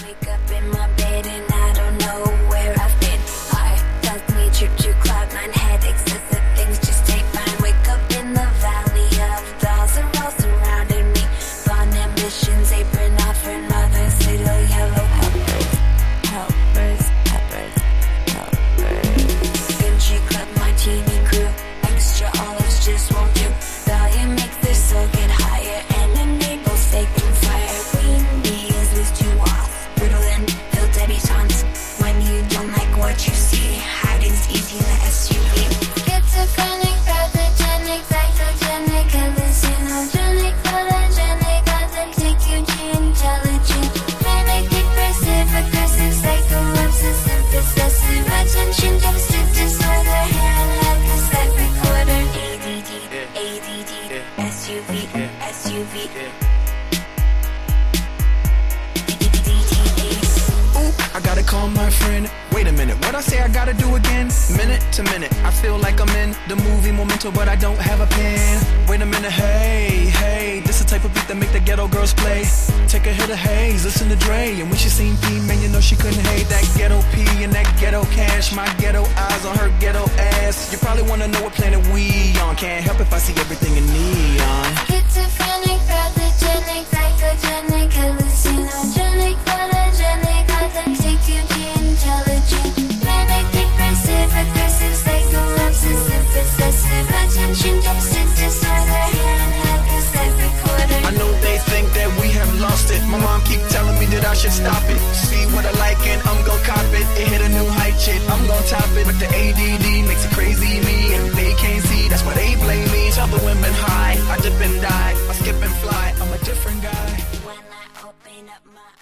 wake up in my bed and I don't know where I've been. Heart tells me trip to cloud nine, headaches, excessive things just take mine. Wake up in the valley of dolls and all surrounding me. Fond ambitions, apron off for mothers, little yellow helpers. Helpers, helpers, helpers. Country club martini crew, extra olives just won't do. Volume makes their soul get higher and enables taking fire. Queen bee is loose to off, brutal and filled debutantes. When you don't like what you see, hiding's easy in the SUV. Schizophrenic, pathogenic, psychogenic, hallucinogenic, photogenic, authentic, Eugene, intelligent, manic, depressive, aggressive, psycho, obsessive, possessive, attention deficit disorder, handheld cassette recorder, ADD, SUV, SUV. I gotta call my friend. Wait a minute, what I say I gotta do again? Minute to minute, I feel like I'm in the movie Memento, but I don't have a pen. Wait a minute, hey, hey, this the type of beat that make the ghetto girls play. Take a hit of haze, listen to Dre, and when she seen P, man, you know she couldn't hate that ghetto P and that ghetto cash. My ghetto eyes on her ghetto ass. You probably wanna know what planet we on. Can't help if I see everything in neon. Schizophrenic, pathogenic, psychogenic, hallucinogenic, photogenic, authentic, Eugene, intelligent, manic, depressive, aggressive, psycho, obsessive, possessive, attention deficit disorder, handheld cassette recorder. I know they think that we have lost it. My mom keep telling me that I should stop it. See what I like and I'm gon' cop it. It hit a new height, shit, I'm gon' top it. But the ADD makes it crazy me, and they can't see, that's why they blame me. Tell the women high, I dip and die, I skip and fly, I'm a different guy. When I open up my